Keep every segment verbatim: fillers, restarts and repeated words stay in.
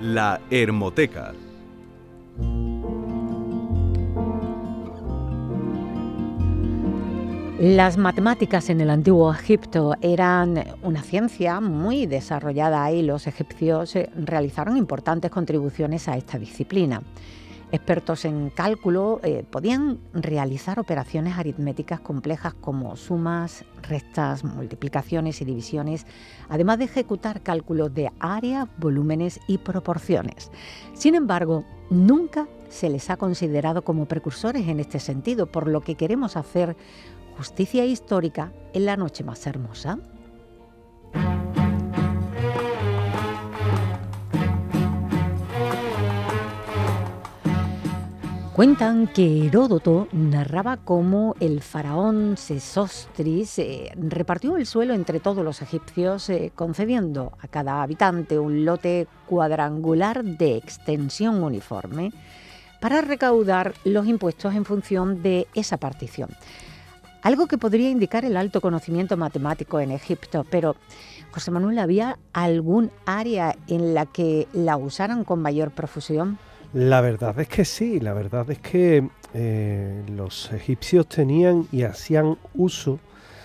La Hermoteca. Las matemáticas en el antiguo Egipto eran una ciencia muy desarrollada y los egipcios realizaron importantes contribuciones a esta disciplina. Expertos en cálculo eh, podían realizar operaciones aritméticas complejas como sumas, restas, multiplicaciones y divisiones, además de ejecutar cálculos de área, volúmenes y proporciones. Sin embargo, nunca se les ha considerado como precursores en este sentido, por lo que queremos hacer justicia histórica en la noche más hermosa. Cuentan que Heródoto narraba cómo el faraón Sesostris eh, repartió el suelo entre todos los egipcios, eh, concediendo a cada habitante un lote cuadrangular de extensión uniforme para recaudar los impuestos en función de esa partición. Algo que podría indicar el alto conocimiento matemático en Egipto, pero, José Manuel, ¿había algún área en la que la usaran con mayor profusión? La verdad es que sí, la verdad es que eh, los egipcios tenían y hacían uso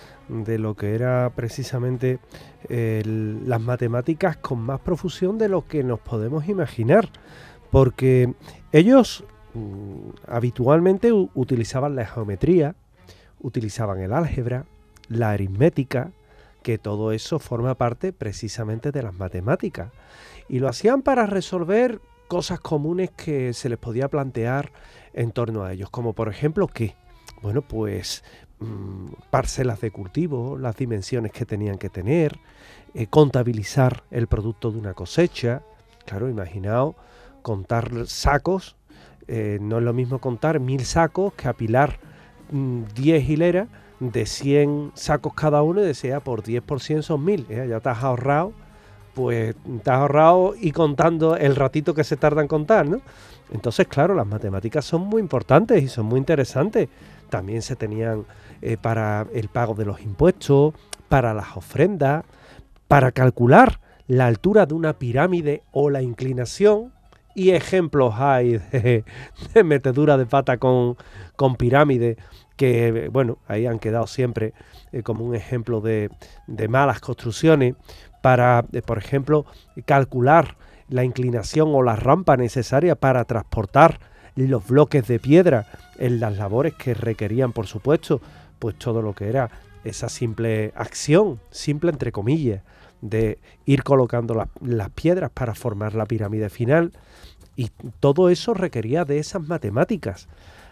de lo que era precisamente eh, las matemáticas con más profusión de lo que nos podemos imaginar, porque ellos mm, habitualmente u- utilizaban la geometría, utilizaban el álgebra, la aritmética, que todo eso forma parte precisamente de las matemáticas, y lo hacían para resolver cosas comunes que se les podía plantear en torno a ellos, como por ejemplo que, bueno, pues mmm, parcelas de cultivo, las dimensiones que tenían que tener, eh, contabilizar el producto de una cosecha. Claro, imaginaos contar sacos, eh, no es lo mismo contar mil sacos que apilar mmm, diez hileras de cien sacos cada uno y decía por diez por cien son mil, ¿eh? Ya te has ahorrado pues te has ahorrado y contando el ratito que se tarda en contar, ¿no? Entonces, claro, las matemáticas son muy importantes y son muy interesantes. También se tenían eh, para el pago de los impuestos, para las ofrendas, para calcular la altura de una pirámide o la inclinación. Y ejemplos hay de, de metedura de pata con, con pirámide, que, bueno, ahí han quedado siempre eh, como un ejemplo de, de malas construcciones. Para, eh, por ejemplo, calcular la inclinación o la rampa necesaria para transportar los bloques de piedra en las labores que requerían, por supuesto, pues todo lo que era esa simple acción, simple entre comillas, de ir colocando la, las piedras para formar la pirámide final. Y todo eso requería de esas matemáticas.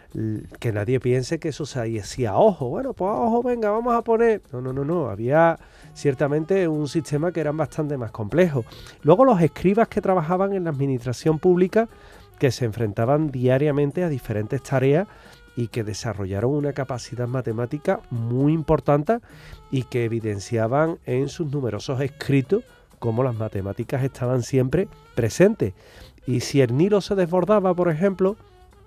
Que nadie piense que eso se hacía a ojo. Bueno, pues a ojo, venga, vamos a poner... No, no, no, no. Había ciertamente un sistema que era bastante más complejo. Luego los escribas que trabajaban en la administración pública, que se enfrentaban diariamente a diferentes tareas y que desarrollaron una capacidad matemática muy importante y que evidenciaban en sus numerosos escritos cómo las matemáticas estaban siempre presentes. Y si el Nilo se desbordaba, por ejemplo,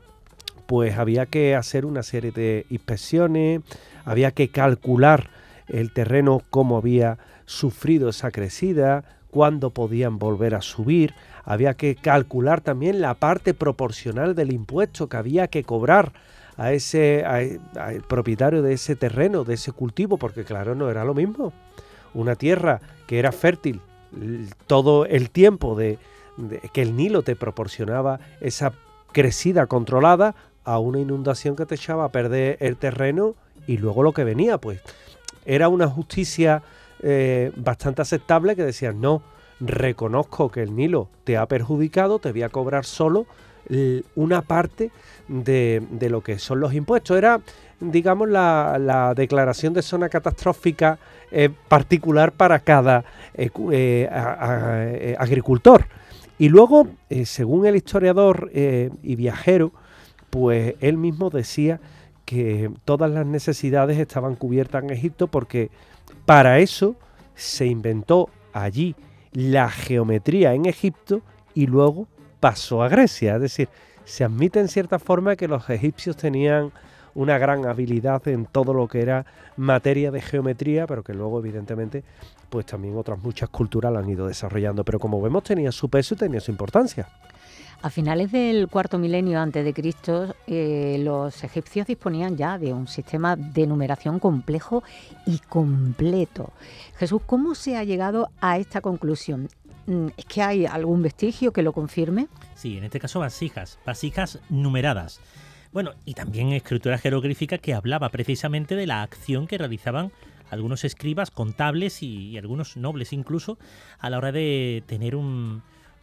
pues había que hacer una serie de inspecciones, había que calcular el terreno, cómo había sufrido esa crecida, cuándo podían volver a subir, había que calcular también la parte proporcional del impuesto que había que cobrar a ese a, a el propietario de ese terreno, de ese cultivo, porque claro, no era lo mismo. Una tierra que era fértil todo el tiempo de, de que el Nilo te proporcionaba esa crecida controlada, a una inundación que te echaba a perder el terreno y luego lo que venía, pues era una justicia eh, bastante aceptable, que decían, no, reconozco que el Nilo te ha perjudicado, te voy a cobrar solo l- una parte de, de lo que son los impuestos. Era, digamos, la, la declaración de zona catastrófica eh, particular para cada eh, eh, a, a, eh, agricultor. Y luego, eh, según el historiador eh, y viajero, pues él mismo decía que todas las necesidades estaban cubiertas en Egipto, porque para eso se inventó allí la geometría en Egipto y luego pasó a Grecia. Es decir, se admite en cierta forma que los egipcios tenían una gran habilidad en todo lo que era materia de geometría, pero que luego evidentemente pues también otras muchas culturas la han ido desarrollando, pero como vemos tenía su peso y tenía su importancia. A finales del cuarto milenio antes de Cristo, eh, los egipcios disponían ya de un sistema de numeración complejo y completo. Jesús, ¿cómo se ha llegado a esta conclusión? ¿Es que hay algún vestigio que lo confirme? Sí, en este caso vasijas, vasijas numeradas. Bueno, y también escritura jeroglífica que hablaba precisamente de la acción que realizaban algunos escribas, contables y, y algunos nobles incluso, a la hora de tener un...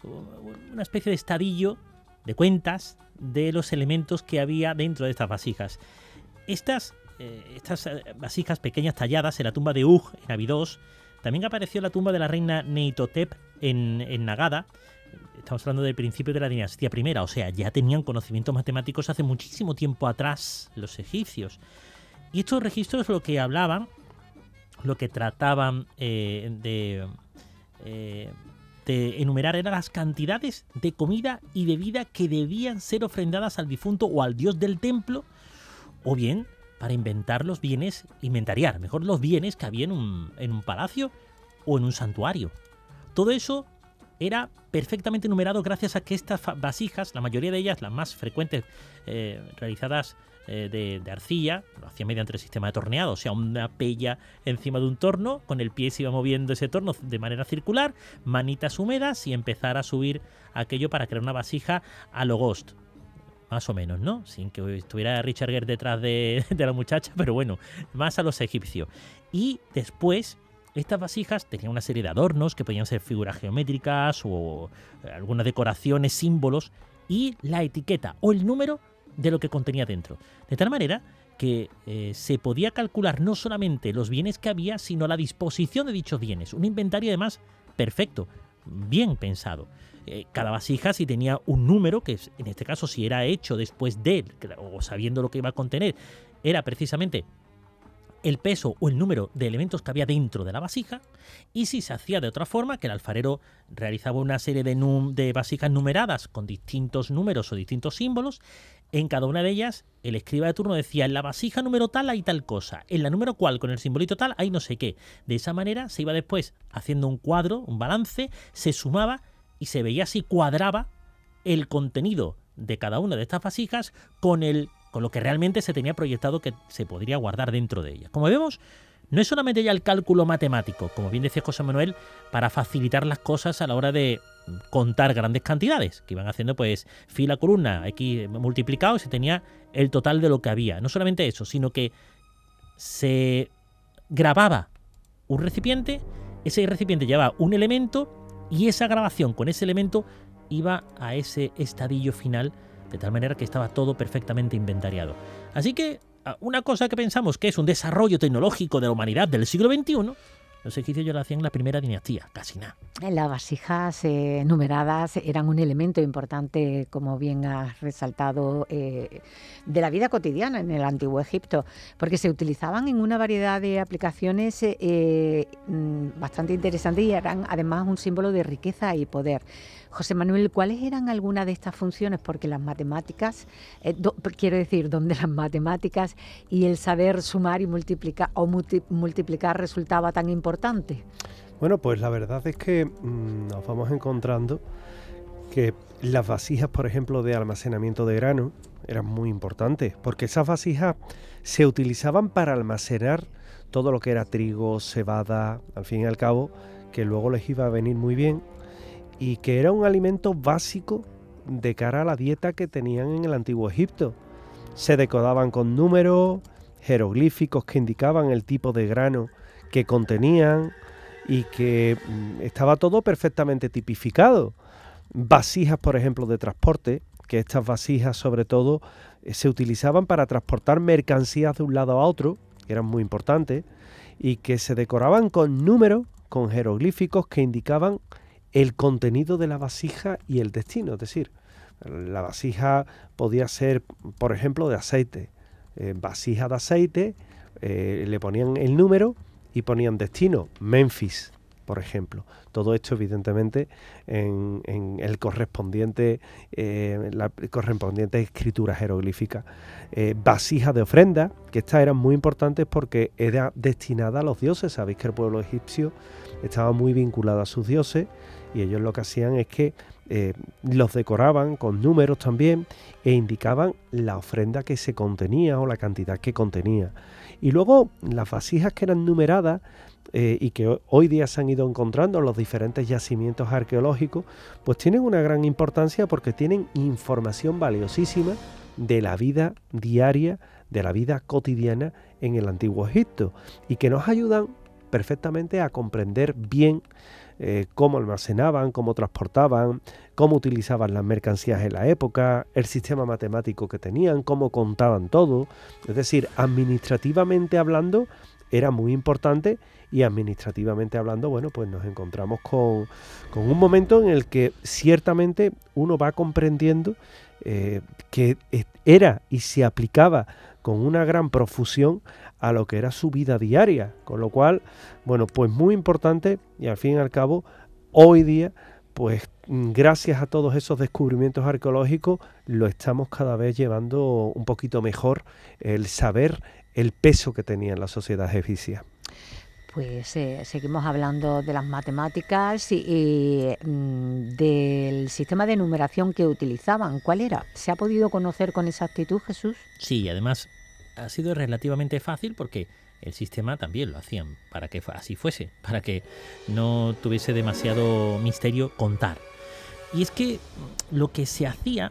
una especie de estadillo de cuentas de los elementos que había dentro de estas vasijas. Estas, eh, estas vasijas pequeñas talladas en la tumba de Ug, en Abidos, también apareció la tumba de la reina Neitotep en, en Nagada. Estamos hablando del principio de la dinastía primera, o sea, ya tenían conocimientos matemáticos hace muchísimo tiempo atrás los egipcios. Y estos registros lo que hablaban, lo que trataban eh, de... Eh, de enumerar eran las cantidades de comida y bebida que debían ser ofrendadas al difunto o al dios del templo, o bien para inventar los bienes, inventariar, mejor los bienes que había en un, en un palacio o en un santuario. Todo eso era perfectamente numerado gracias a que estas vasijas, la mayoría de ellas, las más frecuentes, eh, realizadas eh, de, de arcilla, lo hacía mediante el sistema de torneado, o sea, una pella encima de un torno, con el pie se iba moviendo ese torno de manera circular, manitas húmedas y empezar a subir aquello para crear una vasija a lo Ghost. Más o menos, ¿no? Sin que estuviera Richard Gere detrás de, de la muchacha, pero bueno, más a los egipcios. Y después, estas vasijas tenían una serie de adornos que podían ser figuras geométricas o algunas decoraciones, símbolos, y la etiqueta o el número de lo que contenía dentro. De tal manera que eh, se podía calcular no solamente los bienes que había, sino la disposición de dichos bienes. Un inventario además perfecto, bien pensado. Eh, cada vasija si tenía un número, que en este caso si era hecho después de, o sabiendo lo que iba a contener, era precisamente el peso o el número de elementos que había dentro de la vasija, y si se hacía de otra forma, que el alfarero realizaba una serie de, de vasijas numeradas con distintos números o distintos símbolos, en cada una de ellas el escriba de turno decía: en la vasija número tal hay tal cosa, en la número cual con el simbolito tal hay no sé qué. De esa manera se iba después haciendo un cuadro, un balance, se sumaba y se veía si cuadraba el contenido de cada una de estas vasijas con el con lo que realmente se tenía proyectado que se podría guardar dentro de ellas. Como vemos, no es solamente ya el cálculo matemático, como bien decía José Manuel, para facilitar las cosas a la hora de contar grandes cantidades, que iban haciendo pues fila, columna, aquí multiplicado y se tenía el total de lo que había. No solamente eso, sino que se grababa un recipiente, ese recipiente llevaba un elemento y esa grabación con ese elemento iba a ese estadillo final, de tal manera que estaba todo perfectamente inventariado. Así que una cosa que pensamos que es un desarrollo tecnológico de la humanidad del siglo veintiuno, los egipcios ya lo hacían en la primera dinastía, casi nada. Las vasijas eh, numeradas eran un elemento importante, como bien has resaltado, eh, de la vida cotidiana en el Antiguo Egipto, porque se utilizaban en una variedad de aplicaciones eh, bastante interesantes y eran además un símbolo de riqueza y poder. José Manuel, ¿cuáles eran algunas de estas funciones? Porque las matemáticas, eh, do, quiero decir, donde las matemáticas y el saber sumar y multiplicar o multi, multiplicar resultaba tan importante. Bueno, pues la verdad es que mmm, nos vamos encontrando que las vasijas, por ejemplo, de almacenamiento de grano eran muy importantes, porque esas vasijas se utilizaban para almacenar todo lo que era trigo, cebada, al fin y al cabo, que luego les iba a venir muy bien, y que era un alimento básico de cara a la dieta que tenían en el Antiguo Egipto. Se decoraban con números, jeroglíficos que indicaban el tipo de grano que contenían y que mm, estaba todo perfectamente tipificado. Vasijas, por ejemplo, de transporte, que estas vasijas sobre todo eh, se utilizaban para transportar mercancías de un lado a otro, que eran muy importantes, y que se decoraban con números, con jeroglíficos que indicaban el contenido de la vasija y el destino. Es decir, la vasija podía ser, por ejemplo, de aceite. Eh, vasija de aceite, eh, le ponían el número y ponían destino, Memphis. por ejemplo. Todo esto, evidentemente, en, en el correspondiente, eh, la correspondiente escritura jeroglífica. Eh, vasijas de ofrenda, que estas eran muy importantes porque era destinada a los dioses. Sabéis que el pueblo egipcio estaba muy vinculado a sus dioses, y ellos lo que hacían es que eh, los decoraban con números también e indicaban la ofrenda que se contenía o la cantidad que contenía. Y luego las vasijas que eran numeradas, Eh, y que hoy día se han ido encontrando en los diferentes yacimientos arqueológicos, pues tienen una gran importancia porque tienen información valiosísima de la vida diaria, de la vida cotidiana en el Antiguo Egipto, y que nos ayudan perfectamente a comprender bien eh, cómo almacenaban, cómo transportaban, cómo utilizaban las mercancías en la época, el sistema matemático que tenían, cómo contaban todo. Es decir, administrativamente hablando, era muy importante, y administrativamente hablando, bueno, pues nos encontramos con, con un momento en el que ciertamente uno va comprendiendo eh, que era y se aplicaba con una gran profusión a lo que era su vida diaria, con lo cual, bueno, pues muy importante, y al fin y al cabo, hoy día, pues gracias a todos esos descubrimientos arqueológicos, lo estamos cada vez llevando un poquito mejor, el saber el peso que tenía en la sociedad egipcia. Pues eh, seguimos hablando de las matemáticas y, y mm, del sistema de numeración que utilizaban. ¿Cuál era? ¿Se ha podido conocer con exactitud, Jesús? Sí, además ha sido relativamente fácil porque el sistema también lo hacían para que así fuese, para que no tuviese demasiado misterio contar. Y es que lo que se hacía,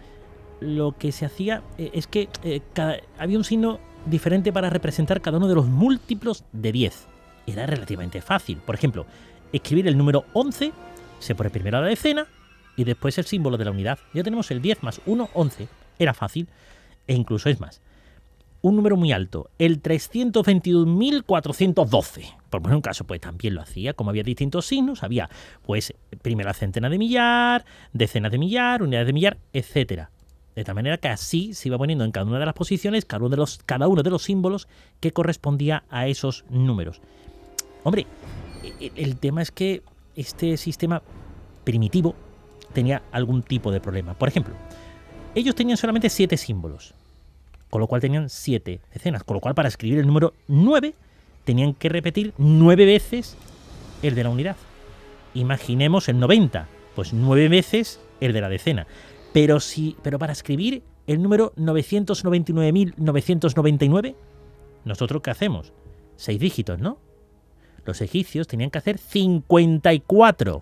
lo que se hacía eh, es que eh, cada, había un signo diferente para representar cada uno de los múltiplos de diez. Era relativamente fácil. Por ejemplo, escribir el número once, se pone primero la decena y después el símbolo de la unidad. Ya tenemos el diez más uno, once. Era fácil. E incluso es más, un número muy alto, el trescientos veintidós mil cuatrocientos doce. Por poner un caso, pues también lo hacía. Como había distintos signos, había pues primera centena de millar, decenas de millar, unidades de millar, etcétera. De tal manera que así se iba poniendo en cada una de las posiciones cada uno de los, cada uno de los símbolos que correspondía a esos números. Hombre, el tema es que este sistema primitivo tenía algún tipo de problema. Por ejemplo, ellos tenían solamente siete símbolos, con lo cual tenían siete decenas, con lo cual para escribir el número nueve tenían que repetir nueve veces el de la unidad. Imaginemos el noventa, pues nueve veces el de la decena. Pero, si, pero para escribir el número novecientos noventa y nueve mil novecientos noventa y nueve, ¿nosotros qué hacemos? Seis dígitos, ¿no? Los egipcios tenían que hacer cincuenta y cuatro.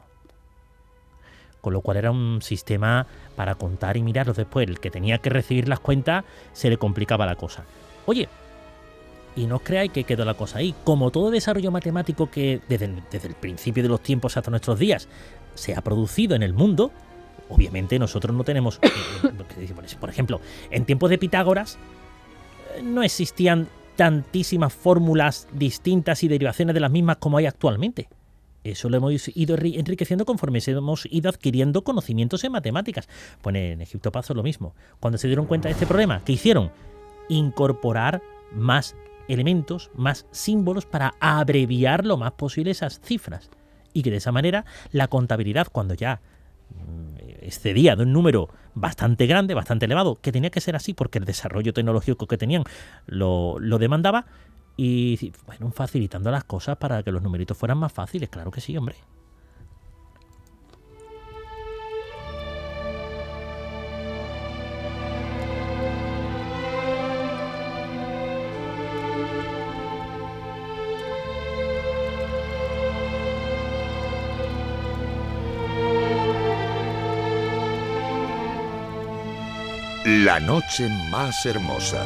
Con lo cual era un sistema para contar y mirarlos después. El que tenía que recibir las cuentas se le complicaba la cosa. Oye, y no os creáis que quedó la cosa ahí. Como todo desarrollo matemático que desde, desde el principio de los tiempos hasta nuestros días se ha producido en el mundo, obviamente nosotros no tenemos... Por ejemplo, en tiempos de Pitágoras no existían tantísimas fórmulas distintas y derivaciones de las mismas como hay actualmente. Eso lo hemos ido enriqueciendo conforme hemos ido adquiriendo conocimientos en matemáticas. Pues en Egipto pasó lo mismo. Cuando se dieron cuenta de este problema, ¿qué hicieron? Incorporar más elementos, más símbolos para abreviar lo más posible esas cifras. Y que de esa manera la contabilidad, cuando ya excedía de un número bastante grande, bastante elevado, que tenía que ser así porque el desarrollo tecnológico que tenían lo, lo demandaba, y bueno, facilitando las cosas para que los numeritos fueran más fáciles, claro que sí, hombre. La noche más hermosa.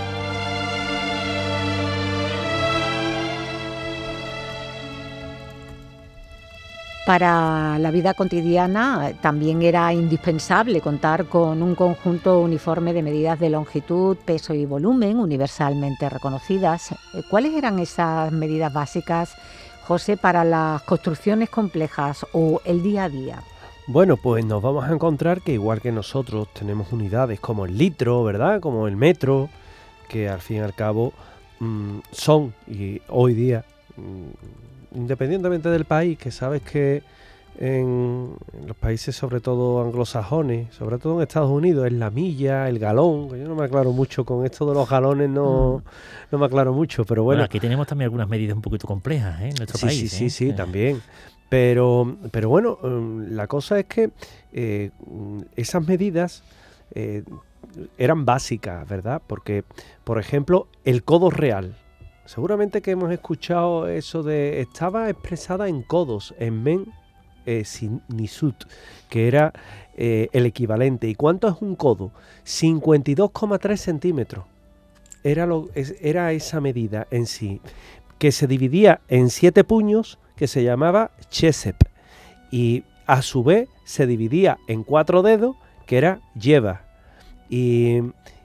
Para la vida cotidiana también era indispensable contar con un conjunto uniforme de medidas de longitud, peso y volumen universalmente reconocidas. ¿Cuáles eran esas medidas básicas, José, para las construcciones complejas o el día a día? Bueno, pues nos vamos a encontrar que igual que nosotros tenemos unidades como el litro, ¿verdad? Como el metro, que al fin y al cabo mmm, son, y hoy día mmm, independientemente del país, que sabes que en, en los países sobre todo anglosajones, sobre todo en Estados Unidos, es la milla, el galón, que yo no me aclaro mucho con esto de los galones, no, mm. no me aclaro mucho, pero bueno. bueno. Aquí tenemos también algunas medidas un poquito complejas, ¿eh? En nuestro sí, país. Sí, sí, ¿eh? sí, sí, también. Pero, pero bueno, la cosa es que eh, esas medidas eh, eran básicas, ¿verdad? Porque, por ejemplo, el codo real. Seguramente que hemos escuchado eso de... Estaba expresada en codos, en men eh, sin, nisut, que era eh, el equivalente. ¿Y cuánto es un codo? cincuenta y dos coma tres centímetros. Era, lo, es, era esa medida en sí, que se dividía en siete puños, que se llamaba chesep, y a su vez se dividía en cuatro dedos, que era yeva. Y,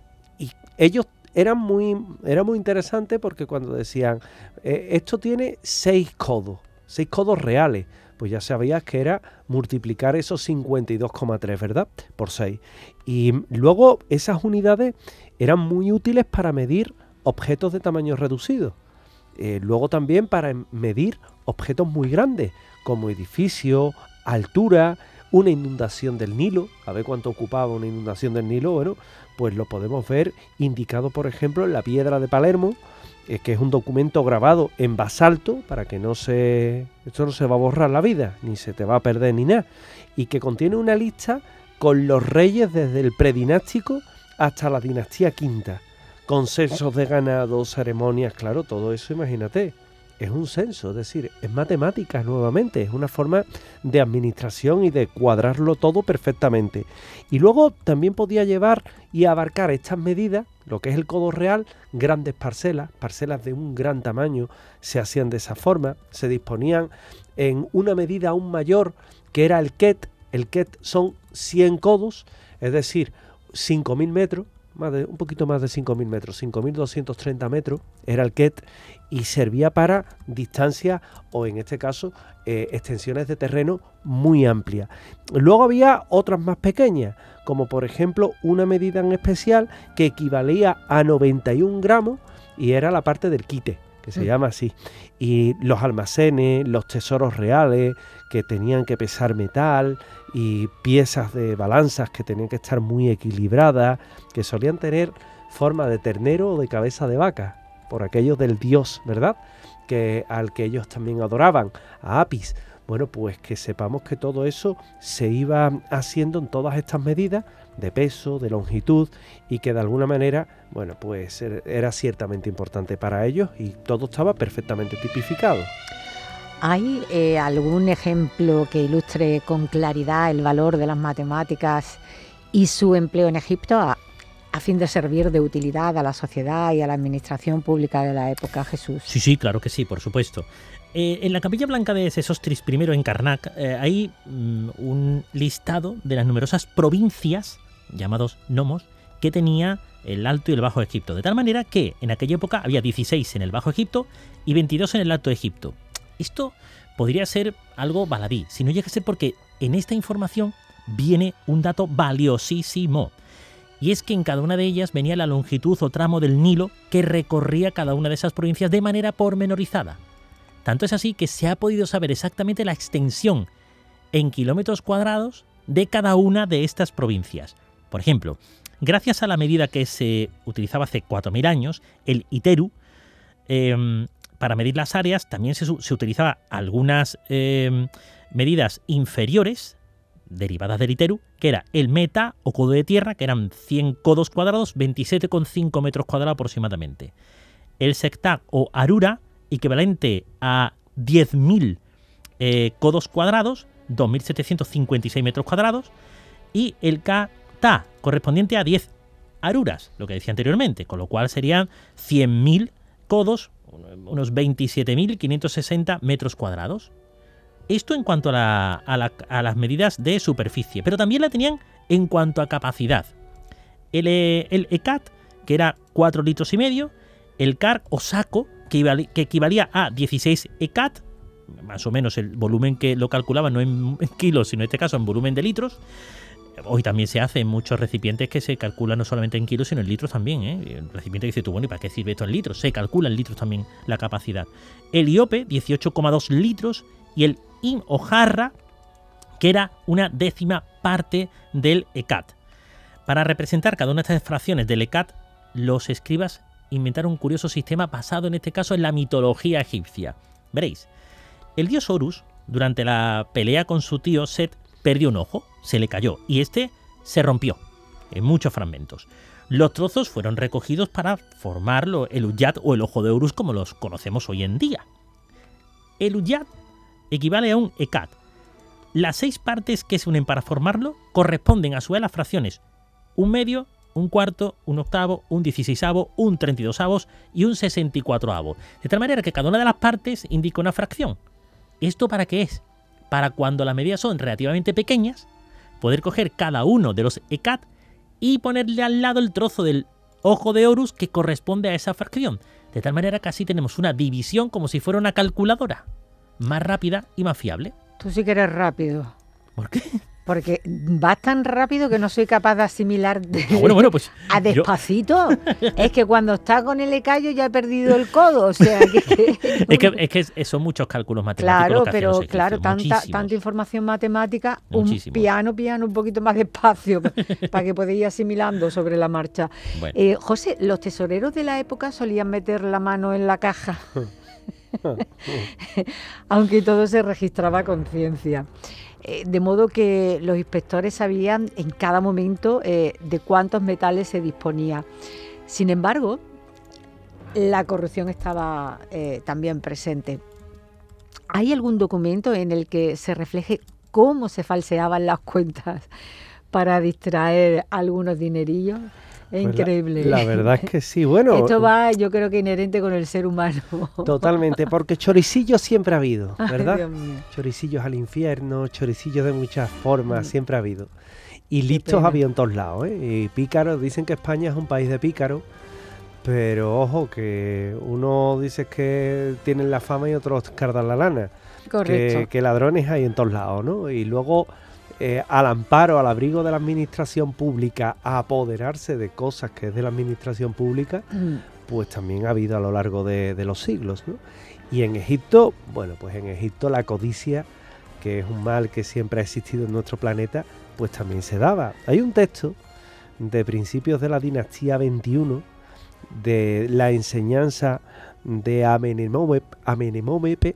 y ellos eran muy, era muy interesante porque cuando decían, eh, esto tiene seis codos, seis codos reales, pues ya sabías que era multiplicar esos cincuenta y dos coma tres, ¿verdad? Por seis. Y luego esas unidades eran muy útiles para medir objetos de tamaño reducido. Eh, luego también para medir objetos muy grandes, como edificios, altura, una inundación del Nilo. A ver cuánto ocupaba una inundación del Nilo. Bueno, pues lo podemos ver indicado, por ejemplo, en la piedra de Palermo, eh, que es un documento grabado en basalto, para que no se... esto no se va a borrar la vida, ni se te va a perder ni nada, y que contiene una lista con los reyes desde el predinástico hasta la dinastía quinta, con censos de ganado, ceremonias, claro, todo eso, imagínate, es un censo, es decir, es matemáticas nuevamente, es una forma de administración y de cuadrarlo todo perfectamente. Y luego también podía llevar y abarcar estas medidas, lo que es el codo real, grandes parcelas, parcelas de un gran tamaño, se hacían de esa forma, se disponían en una medida aún mayor, que era el ket. El ket son cien codos, es decir, cinco mil metros, más de, un poquito más de cinco mil metros, cinco mil doscientos treinta metros era el ket, y servía para distancias o en este caso eh, extensiones de terreno muy amplias. Luego había otras más pequeñas, como por ejemplo una medida en especial que equivalía a noventa y un gramos y era la parte del quite, que se mm. llama así, y los almacenes, los tesoros reales que tenían que pesar metal y piezas de balanzas que tenían que estar muy equilibradas, que solían tener forma de ternero o de cabeza de vaca, por aquello del dios, ¿verdad? Que al que ellos también adoraban, a Apis. Bueno, pues que sepamos que todo eso se iba haciendo en todas estas medidas de peso, de longitud, y que de alguna manera, bueno, pues era ciertamente importante para ellos y todo estaba perfectamente tipificado. ¿Hay eh, algún ejemplo que ilustre con claridad el valor de las matemáticas y su empleo en Egipto a, a fin de servir de utilidad a la sociedad y a la administración pública de la época, Jesús? Sí, sí, claro que sí, por supuesto. Eh, en la Capilla Blanca de Sesostris I en Karnak eh, hay mm, un listado de las numerosas provincias, llamados nomos, que tenía el Alto y el Bajo Egipto. De tal manera que en aquella época había dieciséis en el Bajo Egipto y veintidós en el Alto Egipto. Esto podría ser algo baladí, si no llega a ser porque en esta información viene un dato valiosísimo. Y es que en cada una de ellas venía la longitud o tramo del Nilo que recorría cada una de esas provincias de manera pormenorizada. Tanto es así que se ha podido saber exactamente la extensión en kilómetros cuadrados de cada una de estas provincias. Por ejemplo, gracias a la medida que se utilizaba hace cuatro mil años, el iteru, eh, para medir las áreas también se, se utilizaba algunas eh, medidas inferiores, derivadas del iteru, que era el meta o codo de tierra, que eran cien codos cuadrados, veintisiete coma cinco metros cuadrados aproximadamente. El sectag o arura, equivalente a diez mil eh, codos cuadrados, dos mil setecientos cincuenta y seis metros cuadrados, y el kata, correspondiente a diez aruras, lo que decía anteriormente, con lo cual serían cien mil codos, unos veintisiete mil quinientos sesenta metros cuadrados. Esto en cuanto a, la, a, la, a las medidas de superficie, pero también la tenían en cuanto a capacidad. El, el ecat, que era cuatro litros y medio, el car o saco, que, equivalía, que equivalía a dieciséis ecat, más o menos el volumen que lo calculaban no en, en kilos, sino en este caso en volumen de litros, Hoy también se hace en muchos recipientes que se calculan no solamente en kilos, sino en litros también, ¿eh? El recipiente que dice tú, bueno, ¿y para qué sirve esto en litros? Se calcula en litros también la capacidad. El iope, dieciocho coma dos litros, y el im o jarra, que era una décima parte del hecat. Para representar cada una de estas fracciones del hecat, los escribas inventaron un curioso sistema basado en este caso en la mitología egipcia. Veréis, el dios Horus, durante la pelea con su tío Set, perdió un ojo, se le cayó, y este se rompió en muchos fragmentos. Los trozos fueron recogidos para formarlo el Uyyad o el ojo de Horus como los conocemos hoy en día. El Uyyad equivale a un hecat. Las seis partes que se unen para formarlo corresponden a su vez a las fracciones un medio, un cuarto, un octavo, un dieciseisavo, un treinta y dosavos y un sesenta y cuatroavo. De tal manera que cada una de las partes indica una fracción. ¿Esto para qué es? Para cuando las medidas son relativamente pequeñas, poder coger cada uno de los hecat y ponerle al lado el trozo del ojo de Horus que corresponde a esa fracción. De tal manera que así tenemos una división como si fuera una calculadora, más rápida y más fiable. Tú sí que eres rápido. ¿Por qué? Porque vas tan rápido que no soy capaz de asimilar de Ah, bueno, bueno, pues a despacito. Yo... Es que cuando está con el ecayo ya he perdido el codo. O sea, que, que... es que, es que son muchos cálculos matemáticos. Claro, los que pero hacen los claro, egipcios, tanta, tanta información matemática, Muchísimos. un piano, piano un poquito más despacio para que podáis ir asimilando sobre la marcha. Bueno. Eh, José, los tesoreros de la época solían meter la mano en la caja. Aunque todo se registraba con ciencia. Eh, de modo que los inspectores sabían en cada momento eh, de cuántos metales se disponía. Sin embargo, la corrupción estaba eh, también presente. ¿Hay algún documento en el que se refleje cómo se falseaban las cuentas para distraer algunos dinerillos? Es pues increíble. La, la verdad es que sí. Bueno, esto va, yo creo que inherente con el ser humano. Totalmente, porque choricillos siempre ha habido, ¿verdad? Ay, Dios mío. Choricillos al infierno, choricillos de muchas formas, Mm. siempre ha habido. Y Qué listos pena. había en todos lados, ¿eh? Y pícaros, dicen que España es un país de pícaros, pero ojo, que uno dice que tienen la fama y otros cardan la lana. Correcto. Que, que ladrones hay en todos lados, ¿no? Y luego, eh, al amparo, al abrigo de la administración pública, a apoderarse de cosas que es de la administración pública, Mm. pues también ha habido a lo largo de, de los siglos, ¿no? Y en Egipto, bueno, pues en Egipto la codicia, que es un mal que siempre ha existido en nuestro planeta, pues también se daba. Hay un texto de principios de la dinastía veintiuno, de la enseñanza de Amenemómepe, Amenemómepe,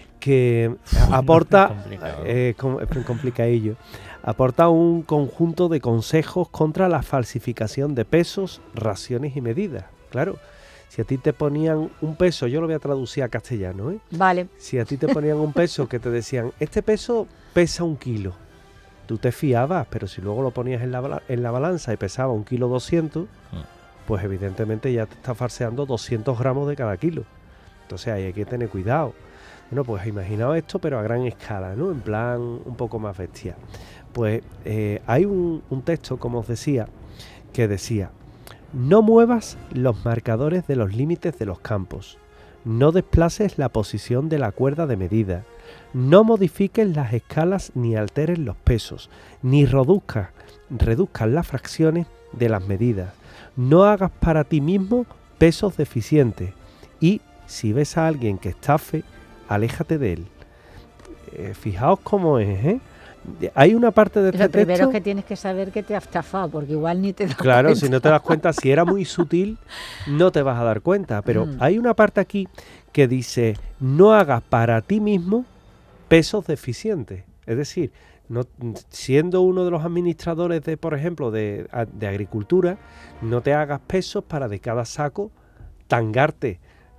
que aporta, Complicado. eh, com- es muy complicadillo, aporta un conjunto de consejos contra la falsificación de pesos, raciones y medidas. Claro, si a ti te ponían un peso, yo lo voy a traducir a castellano, ¿eh? Vale. Si a ti te ponían un peso que te decían, este peso pesa un kilo, tú te fiabas, pero si luego lo ponías en la, bala- en la balanza y pesaba un kilo doscientos, pues evidentemente ya te está falseando doscientos gramos de cada kilo. Entonces ahí hay que tener cuidado. Bueno, pues imaginaos esto, pero a gran escala, ¿no? En plan un poco más bestia. Pues eh, hay un, un texto, como os decía, que decía: no muevas los marcadores de los límites de los campos, no desplaces la posición de la cuerda de medida, no modifiques las escalas ni alteres los pesos, ni reduzcas, reduzcas las fracciones de las medidas, no hagas para ti mismo pesos deficientes y, si ves a alguien que estafe, aléjate de él. Eh, fijaos cómo es, ¿eh? Hay una parte de este Lo primero texto... es que tienes que saber que te has estafado, porque igual ni te das Claro, cuenta. si no te das cuenta, si era muy sutil, no te vas a dar cuenta. Pero Mm. hay una parte aquí que dice, no hagas para ti mismo pesos deficientes. Es decir, no, siendo uno de los administradores de, por ejemplo, de, a- de agricultura, no te hagas pesos para de cada saco tangarte,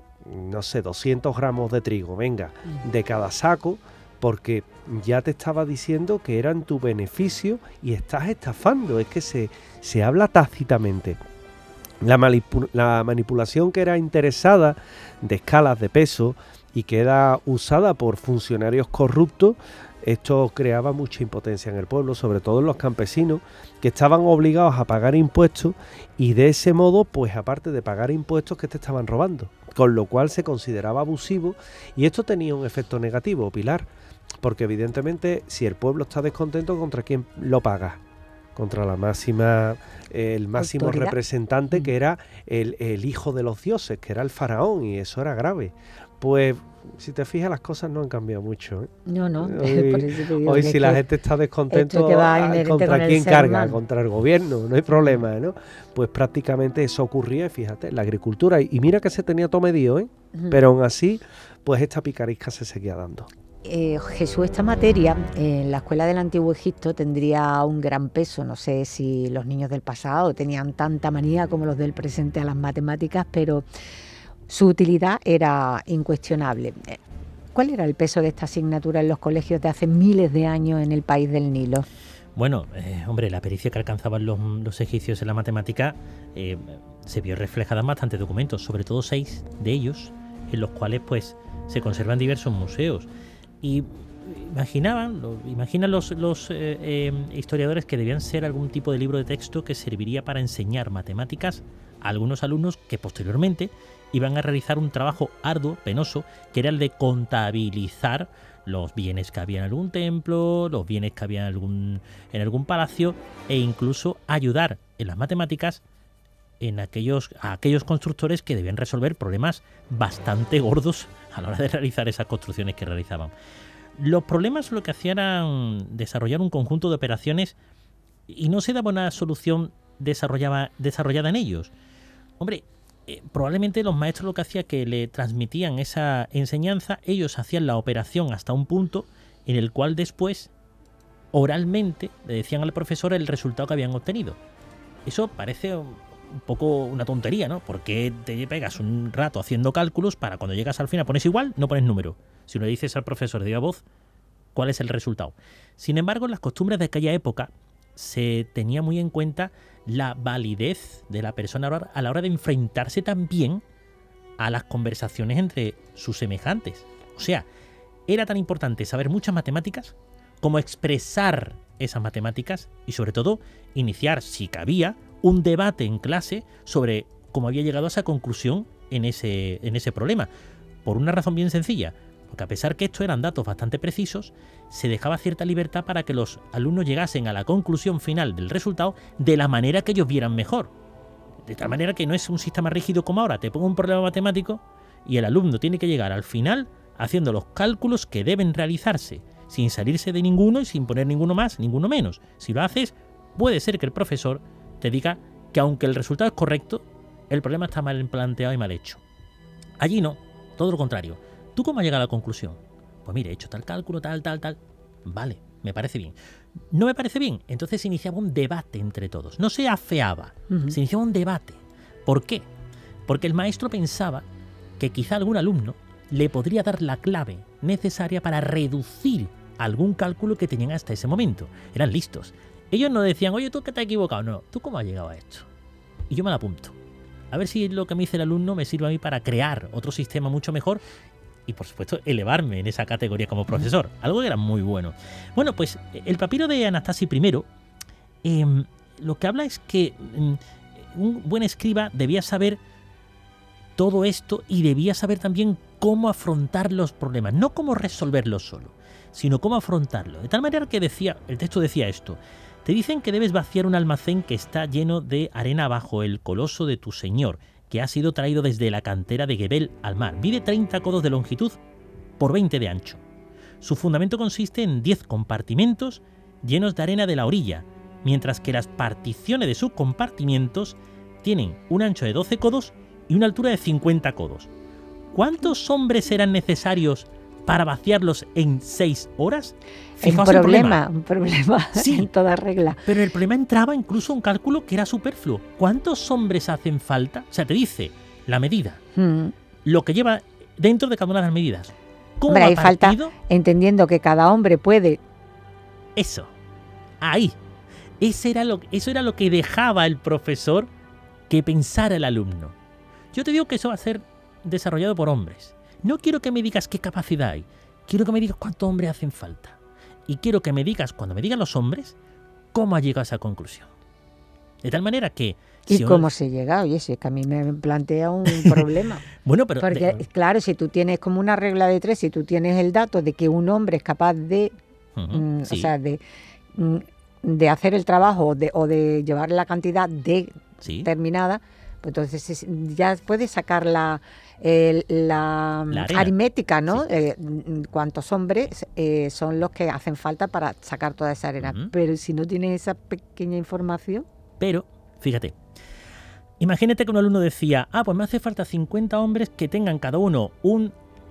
no sé, doscientos gramos de trigo, venga, de cada saco, porque ya te estaba diciendo que era en tu beneficio y estás estafando. Es que se, se habla tácitamente. La, manipu- la manipulación que era interesada de escalas de peso y que era usada por funcionarios corruptos, esto creaba mucha impotencia en el pueblo, sobre todo en los campesinos, que estaban obligados a pagar impuestos y de ese modo, pues aparte de pagar impuestos, que te estaban robando, con lo cual se consideraba abusivo y esto tenía un efecto negativo, Pilar, porque evidentemente si el pueblo está descontento, ¿contra quién lo pagas? contra la máxima, eh, el máximo Autoridad. representante, que era el, el hijo de los dioses, que era el faraón, y eso era grave. Pues, si te fijas, las cosas no han cambiado mucho, ¿eh? No, no. Hoy, Por eso te digo hoy que si es la que gente está descontento, esto que va ah, inherente ¿contra con el quién ser carga? humano. Contra el gobierno, no hay problema, ¿no? Pues prácticamente eso ocurría, y fíjate, la agricultura, y mira que se tenía todo medido, ¿eh? Ujú. Pero aún así, pues esta picarisca se seguía dando. Eh, Jesús, esta materia en la escuela del Antiguo Egipto tendría un gran peso. No sé si los niños del pasado tenían tanta manía como los del presente a las matemáticas, pero su utilidad era incuestionable. ¿Cuál era el peso de esta asignatura en los colegios de hace miles de años en el país del Nilo? Bueno, eh, hombre, la pericia que alcanzaban los, los egipcios en la matemática eh, se vio reflejada en bastantes documentos, sobre todo seis de ellos, en los cuales pues se conservan diversos museos. Y imaginaban, lo, imaginan los, los eh, eh, historiadores que debían ser algún tipo de libro de texto que serviría para enseñar matemáticas a algunos alumnos que posteriormente iban a realizar un trabajo arduo, penoso, que era el de contabilizar los bienes que había en algún templo, los bienes que había en algún, en algún palacio, e incluso ayudar en las matemáticas en aquellos, a aquellos constructores que debían resolver problemas bastante gordos a la hora de realizar esas construcciones que realizaban. Los problemas lo que hacían era desarrollar un conjunto de operaciones y no se daba una solución desarrollada, desarrollada en ellos. Hombre, eh, probablemente los maestros lo que hacían que le transmitían esa enseñanza, ellos hacían la operación hasta un punto en el cual después oralmente le decían al profesor el resultado que habían obtenido. Eso parece un poco una tontería, ¿no? Porque te pegas un rato haciendo cálculos para cuando llegas al final pones igual, no pones número. Si no le dices al profesor de viva voz cuál es el resultado. Sin embargo, en las costumbres de aquella época se tenía muy en cuenta la validez de la persona a la hora de enfrentarse también a las conversaciones entre sus semejantes. O sea, era tan importante saber muchas matemáticas como expresar esas matemáticas y sobre todo iniciar, si cabía, un debate en clase sobre cómo había llegado a esa conclusión en ese, en ese problema. Por una razón bien sencilla, porque a pesar que estos eran datos bastante precisos, se dejaba cierta libertad para que los alumnos llegasen a la conclusión final del resultado de la manera que ellos vieran mejor. De tal manera que no es un sistema rígido como ahora, te pongo un problema matemático y el alumno tiene que llegar al final haciendo los cálculos que deben realizarse, sin salirse de ninguno y sin poner ninguno más, ninguno menos. Si lo haces, puede ser que el profesor te diga que aunque el resultado es correcto, el problema está mal planteado y mal hecho. Allí no, todo lo contrario. ¿Tú cómo has llegado a la conclusión? Pues mire, he hecho tal cálculo, tal, tal, tal. Vale, me parece bien. ¿No me parece bien? Entonces se iniciaba un debate entre todos. No se afeaba, uh-huh. se iniciaba un debate. ¿Por qué? Porque el maestro pensaba que quizá algún alumno le podría dar la clave necesaria para reducir algún cálculo que tenían hasta ese momento. Eran listos. Ellos no decían, oye, tú que te has equivocado. No, ¿tú cómo has llegado a esto? Y yo me la apunto. A ver si lo que me dice el alumno me sirve a mí para crear otro sistema mucho mejor y, por supuesto, elevarme en esa categoría como profesor. Algo que era muy bueno. Bueno, pues el papiro de Anastasi I eh, lo que habla es que eh, un buen escriba debía saber todo esto y debía saber también cómo afrontar los problemas. No cómo resolverlos solo, sino cómo afrontarlo. De tal manera que decía, el texto decía esto: te dicen que debes vaciar un almacén que está lleno de arena bajo el coloso de tu señor, que ha sido traído desde la cantera de Gebel al mar. Mide treinta codos de longitud por veinte de ancho. Su fundamento consiste en diez compartimentos llenos de arena de la orilla, mientras que las particiones de sus compartimientos tienen un ancho de doce codos y una altura de cincuenta codos. ¿Cuántos hombres serán necesarios para vaciarlos en seis horas? Fijaos un problema, un problema sí, en toda regla. Pero el problema entraba incluso un cálculo que era superfluo. ¿Cuántos hombres hacen falta? O sea, te dice la medida, mm. lo que lleva dentro de cada una de las medidas. ¿Cómo Hombre, hay falta entendiendo que cada hombre puede. Eso, ahí. Ese era lo, eso era lo que dejaba el profesor que pensara el alumno. Yo te digo que eso va a ser desarrollado por hombres. No quiero que me digas qué capacidad hay. Quiero que me digas cuántos hombres hacen falta. Y quiero que me digas, cuando me digan los hombres, cómo ha llegado a esa conclusión. De tal manera que... ¿Y si cómo uno... se llega? Oye, si es que a mí me plantea un problema. Bueno, pero... Porque, de... claro, si tú tienes como una regla de tres, si tú tienes el dato de que un hombre es capaz de... Uh-huh, mm, sí. O sea, de... Mm, de hacer el trabajo o de, o de llevar la cantidad Sí. determinada, pues entonces es- ya puedes sacar la, el- la, La arena. aritmética, ¿no? Sí. Eh, mm, cuántos hombres eh, son los que hacen falta para sacar toda esa arena. Ujú. Pero si no tienes esa pequeña información, Pero, fíjate, imagínate que un alumno decía, ah, pues me hace falta cincuenta hombres que tengan cada uno un,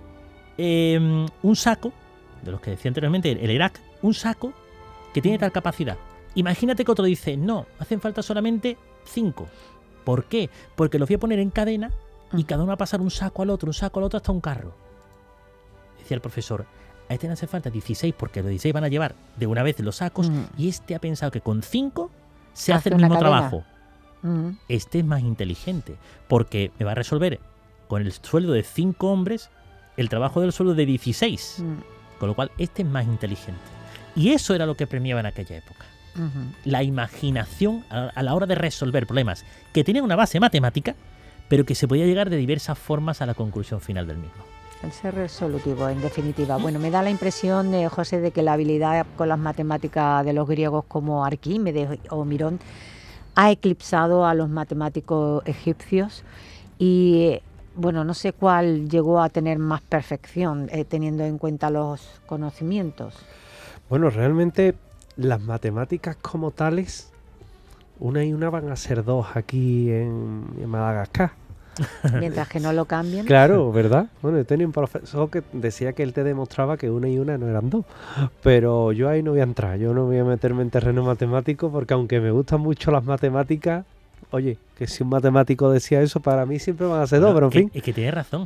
eh, un saco, de los que decía anteriormente, el ERAC, un saco que tiene tal capacidad. Imagínate que otro dice, no, hacen falta solamente cinco. ¿Por qué? Porque los voy a poner en cadena y cada uno va a pasar un saco al otro, un saco al otro hasta un carro. Decía el profesor, a este le hace falta dieciséis porque los dieciséis van a llevar de una vez los sacos Mm. y este ha pensado que con cinco se Hace hace el una mismo cadena. trabajo. mm, Este es más inteligente porque me va a resolver con el sueldo de cinco hombres el trabajo del sueldo de dieciséis. mm, Con lo cual, este es más inteligente. Y eso era lo que premiaba en aquella época. ujú. La imaginación a a la hora de resolver problemas que tenían una base matemática, pero que se podía llegar de diversas formas a la conclusión final del mismo. El ser resolutivo, en definitiva. Bueno, me da la impresión, eh, José, de que la habilidad con las matemáticas de los griegos como Arquímedes o Mirón ha eclipsado a los matemáticos egipcios y, eh, bueno, no sé cuál llegó a tener más perfección eh, teniendo en cuenta los conocimientos. Bueno, realmente las matemáticas como tales, una y una van a ser dos aquí en, en Madagascar. Mientras que no lo cambien. Claro, ¿verdad? Bueno, yo tenía un profesor que decía que él te demostraba que una y una no eran dos. Pero yo ahí no voy a entrar, yo no voy a meterme en terreno matemático porque aunque me gustan mucho las matemáticas, oye, que si un matemático decía eso, para mí siempre van a ser dos, pero en es, fin, es que tienes razón.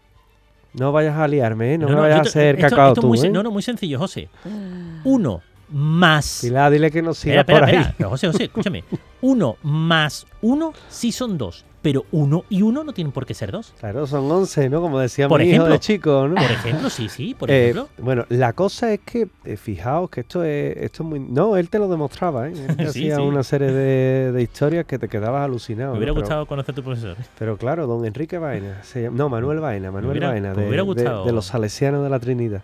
no vayas a liarme, ¿eh? No, me vayas yo a te- hacer esto- cacao esto es tú, muy, ¿eh? sen- No, no, muy sencillo, José. Uno más... Pilar, dile que no siga Espera, espera, por ahí. espera. Pero, José, José, escúchame. Uno más uno sí son dos, pero uno y uno no tienen por qué ser dos. Claro, son once, ¿no? Como decía Por mi hijo ejemplo. de chico, ¿no? Por ejemplo, sí, sí, por Eh, ejemplo. bueno, la cosa es que, eh, fijaos que esto es, esto es muy... No, él te lo demostraba, ¿eh? Él te Sí, hacía sí. una serie de, de historias que te quedabas alucinado. Me hubiera ¿no? Pero- gustado conocer a tu profesor. Pero claro, don Enrique Baena, se llama- no, Manuel Baena, Manuel hubiera- Baena, me de, hubiera de- gustado. de los salesianos de la Trinidad.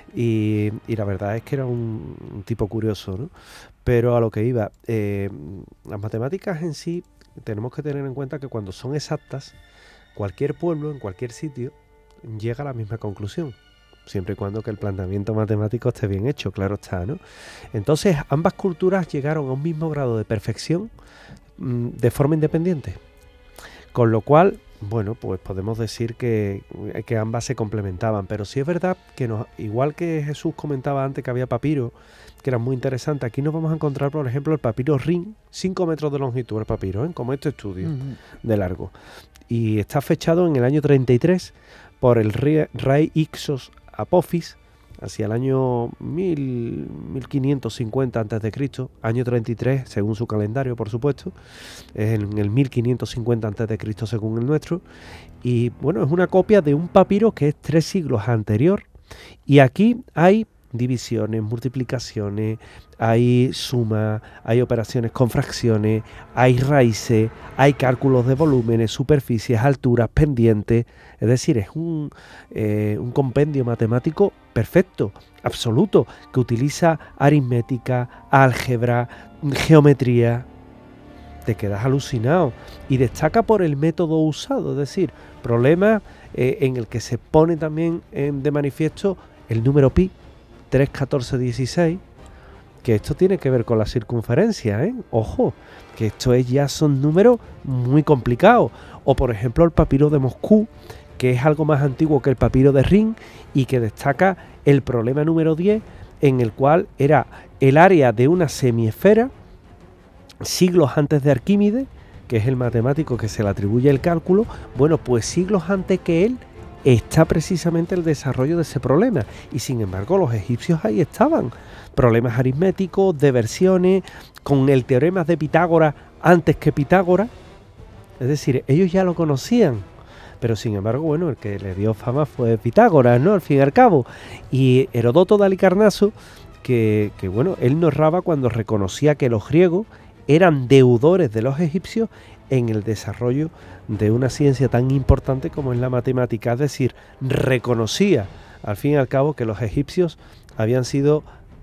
Y, y la verdad es que era un, un tipo curioso, ¿no? Pero a lo que iba, eh, las matemáticas en sí, tenemos que tener en cuenta que cuando son exactas, cualquier pueblo, en cualquier sitio, llega a la misma conclusión. Siempre y cuando que el planteamiento matemático esté bien hecho, claro está, ¿no? Entonces, ambas culturas llegaron a un mismo grado de perfección mm, de forma independiente. Con lo cual, bueno, pues podemos decir que, que ambas se complementaban. Pero sí es verdad que, nos, igual que Jesús comentaba antes que había papiro, que era muy interesante, aquí nos vamos a encontrar, por ejemplo, el papiro Rin, cinco metros de longitud el papiro, ¿eh? Como este estudio Ujú. de largo. Y está fechado en el año treinta y tres por el rey, rey Ixos Apophis, hacia el año mil, mil quinientos cincuenta antes de Cristo, año treinta y tres según su calendario, por supuesto, es en el mil quinientos cincuenta antes de Cristo según el nuestro, y bueno, es una copia de un papiro que es tres siglos anterior, y aquí hay divisiones, multiplicaciones, hay suma, hay operaciones con fracciones, hay raíces, hay cálculos de volúmenes, superficies, alturas, pendientes. Es decir, es un, eh, un compendio matemático perfecto, absoluto, que utiliza aritmética, álgebra, geometría. Te quedas alucinado. Y destaca por el método usado, es decir, problemas eh, en el que se pone también en, de manifiesto el número pi, tres, catorce, dieciséis, que esto tiene que ver con la circunferencia, ¿eh? Ojo, que esto es, ya son números muy complicados. O por ejemplo el papiro de Moscú, que es algo más antiguo que el papiro de Rin y que destaca el problema número diez, en el cual era el área de una semiesfera, siglos antes de Arquímedes, que es el matemático que se le atribuye el cálculo. Bueno, pues siglos antes que él está precisamente el desarrollo de ese problema, y sin embargo los egipcios ahí estaban, problemas aritméticos, de versiones, con el teorema de Pitágoras antes que Pitágoras, es decir, ellos ya lo conocían, pero sin embargo, bueno, el que le dio fama fue Pitágoras, ¿no? Al fin y al cabo, y Heródoto de Halicarnaso, que, que bueno, él narraba cuando reconocía que los griegos eran deudores de los egipcios en el desarrollo de una ciencia tan importante como es la matemática, es decir, reconocía al fin y al cabo que los egipcios habían sido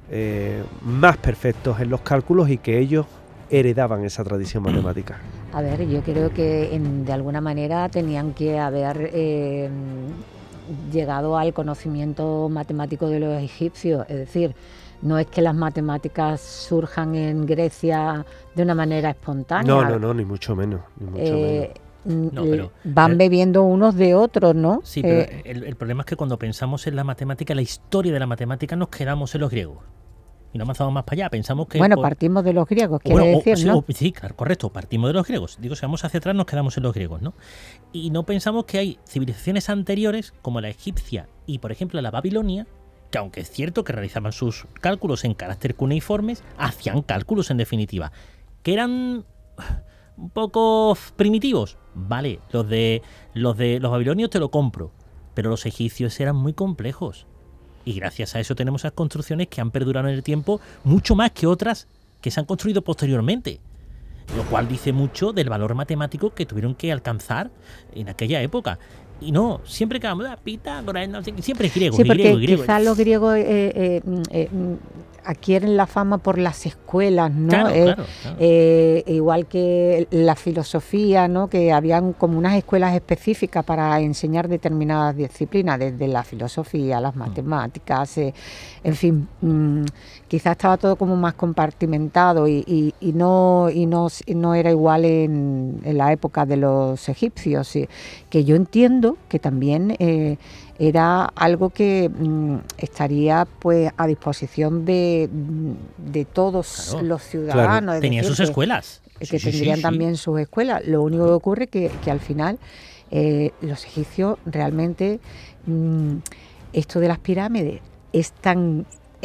eh, más perfectos en los cálculos y que ellos heredaban esa tradición matemática. A ver, yo creo que en, de alguna manera tenían que haber eh, llegado al conocimiento matemático de los egipcios, es decir, no es que las matemáticas surjan en Grecia de una manera espontánea. No, no, no, ni mucho menos. Ni mucho eh, menos. No, pero, van pero, bebiendo unos de otros, ¿no? Sí, pero eh, el, el problema es que cuando pensamos en la matemática, la historia de la matemática, nos quedamos en los griegos. Y no avanzamos más para allá, pensamos que... Bueno, por... partimos de los griegos, quiere bueno, decir, o, sí, ¿no? o, sí, claro, correcto, partimos de los griegos. Digo, si vamos hacia atrás, nos quedamos en los griegos, ¿no? Y no pensamos que hay civilizaciones anteriores, como la egipcia y, por ejemplo, la babilonia, que aunque es cierto que realizaban sus cálculos en carácter cuneiformes, hacían cálculos en definitiva, que eran un poco primitivos. Vale, los de los de los babilonios te lo compro, pero los egipcios eran muy complejos. Y gracias a eso tenemos esas construcciones que han perdurado en el tiempo mucho más que otras que se han construido posteriormente. Lo cual dice mucho del valor matemático que tuvieron que alcanzar en aquella época. Y no, siempre que vamos a Pitágoras, no sé, siempre es griego. Sí, porque griego, griego. quizás los griegos eh, eh, eh, adquieren la fama por las escuelas, ¿no? Claro, eh, claro, claro. Eh, igual que la filosofía, ¿no? Que habían como unas escuelas específicas para enseñar determinadas disciplinas, desde la filosofía, las matemáticas, eh, en fin, mmm, quizás estaba todo como más compartimentado y, y, y no y no, y no era igual en, en la época de los egipcios, ¿sí? Que yo entiendo que también eh, era algo que mmm, estaría pues a disposición de, de todos claro, los ciudadanos. Claro. Tenían sus que, escuelas. Que sí, tendrían sí, sí, también sí. sus escuelas. Lo único que ocurre es que, que al final eh, los egipcios realmente, mmm, esto de las pirámides es tan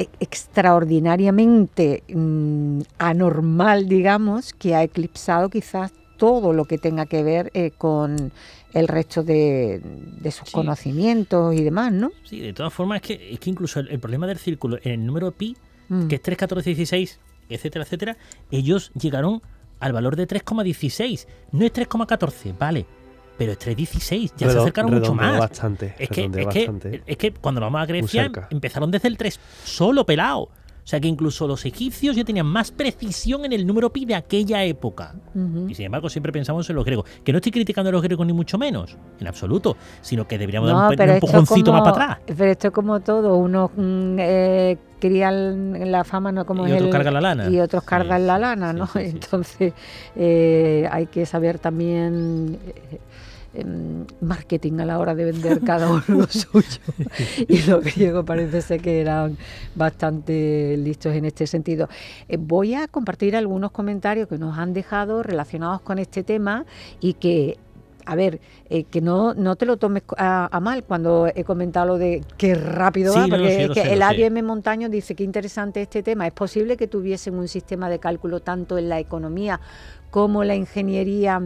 extraordinariamente mmm, anormal, digamos, que ha eclipsado quizás todo lo que tenga que ver eh, con el resto de, de sus sí. conocimientos y demás, ¿no? Sí, de todas formas es que, es que incluso el, el problema del círculo en el número pi, mm. que es tres, catorce, dieciséis, etcétera, etcétera, ellos llegaron al valor de tres coma dieciséis, no es tres coma catorce, vale, pero es tres coma dieciséis, ya Redo, se acercaron mucho más. Bastante, es, que, es, bastante. Que, es que cuando vamos a Grecia empezaron desde el tres, solo pelado. O sea que incluso los egipcios ya tenían más precisión en el número pi de aquella época. Uh-huh. Y sin embargo siempre pensamos en los griegos. Que no estoy criticando a los griegos ni mucho menos, en absoluto, sino que deberíamos no, dar un, un empujoncito como, más para atrás. Pero esto es como todo, unos eh, crían la fama, no como y es otros el, cargan la lana. Y otros cargan sí, la lana, sí, ¿no? Sí, sí, Entonces eh, hay que saber también... Eh, marketing a la hora de vender cada uno lo suyo y los griegos parece ser que eran bastante listos en este sentido. Eh, voy a compartir algunos comentarios que nos han dejado relacionados con este tema y que a ver, eh, que no, no te lo tomes a, a mal cuando he comentado lo de qué rápido sí, va, no, porque no, sí, que sé, el A D M Montaño dice que interesante este tema. Es posible que tuviesen un sistema de cálculo tanto en la economía como la ingeniería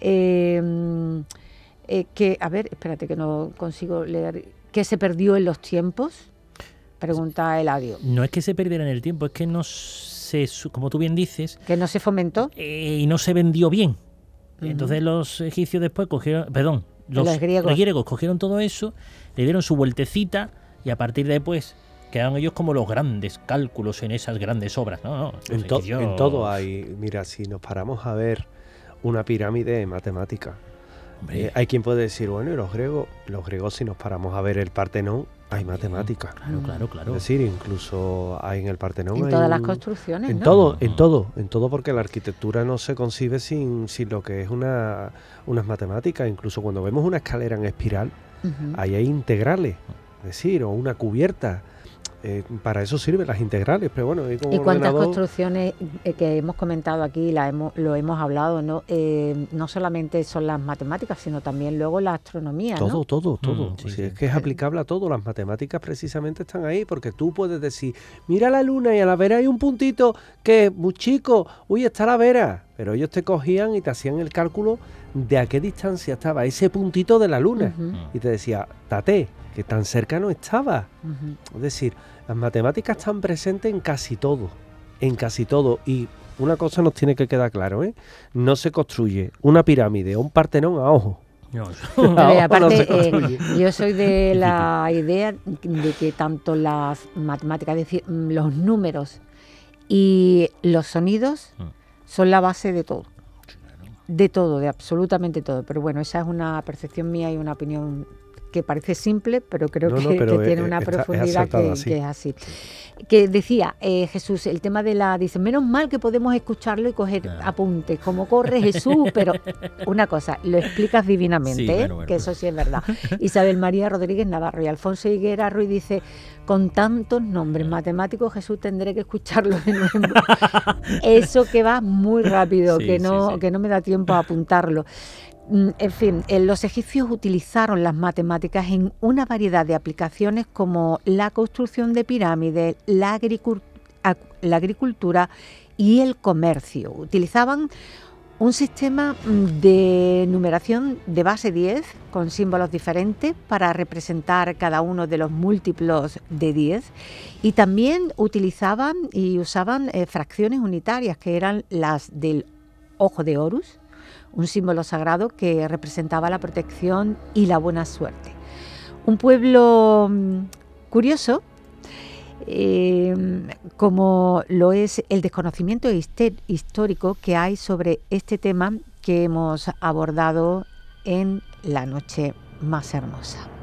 eh, Eh, que, a ver, espérate que no consigo leer, que se perdió en los tiempos, pregunta Eladio. No es que se perdiera en el tiempo, es que no se, como tú bien dices... Que no se fomentó. Eh, y no se vendió bien. Uh-huh. Entonces los egipcios después cogieron, perdón, los, los, griegos. los griegos cogieron todo eso, le dieron su vueltecita y a partir de ahí pues quedaron ellos como los grandes cálculos en esas grandes obras. No, no, en, to- egipcios... en todo hay, mira, si nos paramos a ver una pirámide matemática, Eh, hay quien puede decir, bueno, y los griegos, los griegos si nos paramos a ver el Partenón, hay matemáticas. Claro, claro, claro. Es decir, incluso hay en el Partenón. En hay todas un, las construcciones, En ¿no? todo, en todo, en todo, porque la arquitectura no se concibe sin, sin lo que es una, unas matemáticas. Incluso cuando vemos una escalera en espiral, uh-huh. ahí hay integrales, es decir, o una cubierta. Eh, para eso sirven las integrales, pero bueno, y, como ¿y cuántas ordenador... construcciones eh, que hemos comentado aquí, la hemos, lo hemos hablado, no eh, no solamente son las matemáticas, sino también luego la astronomía, todo, ¿no? todo, todo, mm, sí, sí, sí. Es que es aplicable a todo. Las matemáticas precisamente están ahí, porque tú puedes decir, mira la luna y a la vera hay un puntito que es muy chico, uy, está la vera, pero ellos te cogían y te hacían el cálculo de a qué distancia estaba ese puntito de la luna, uh-huh. y te decía, tate, que tan cerca no estaba. Uh-huh. Es decir, las matemáticas están presentes en casi todo, en casi todo. Y una cosa nos tiene que quedar claro, ¿eh? No se construye una pirámide o un Partenón a ojo. No. A ver, aparte, No se eh, construye. yo soy de la idea de que tanto las matemáticas, es decir, los números y los sonidos Mm. son la base de todo. De todo, de absolutamente todo. Pero bueno, esa es una percepción mía y una opinión que parece simple, pero creo No, que, no, pero que tiene es- una está- es profundidad acertada, que, sí. que es así. Que decía eh, Jesús, el tema de la... Dice, menos mal que podemos escucharlo y coger Claro. apuntes, como corre Jesús, pero una cosa, lo explicas divinamente, Sí, ¿eh? bueno, bueno. Que eso sí es verdad. Isabel María Rodríguez Navarro y Alfonso Higuera Ruiz dice, con tantos nombres matemáticos, Jesús tendré que escucharlo de nuevo. Eso que va muy rápido, Sí, que, sí, no, sí. que no me da tiempo a apuntarlo. Mm, En fin, eh, los egipcios utilizaron las matemáticas en una variedad de aplicaciones como la construcción de pirámides, la, agricul- ac- la agricultura y el comercio. Utilizaban un sistema mm, de numeración de base diez con símbolos diferentes para representar cada uno de los múltiplos de diez y también utilizaban y usaban eh, fracciones unitarias que eran las del ojo de Horus, un símbolo sagrado que representaba la protección y la buena suerte. Un pueblo mm, curioso, eh, como lo es el desconocimiento histe- histórico que hay sobre este tema que hemos abordado en La Noche Más Hermosa.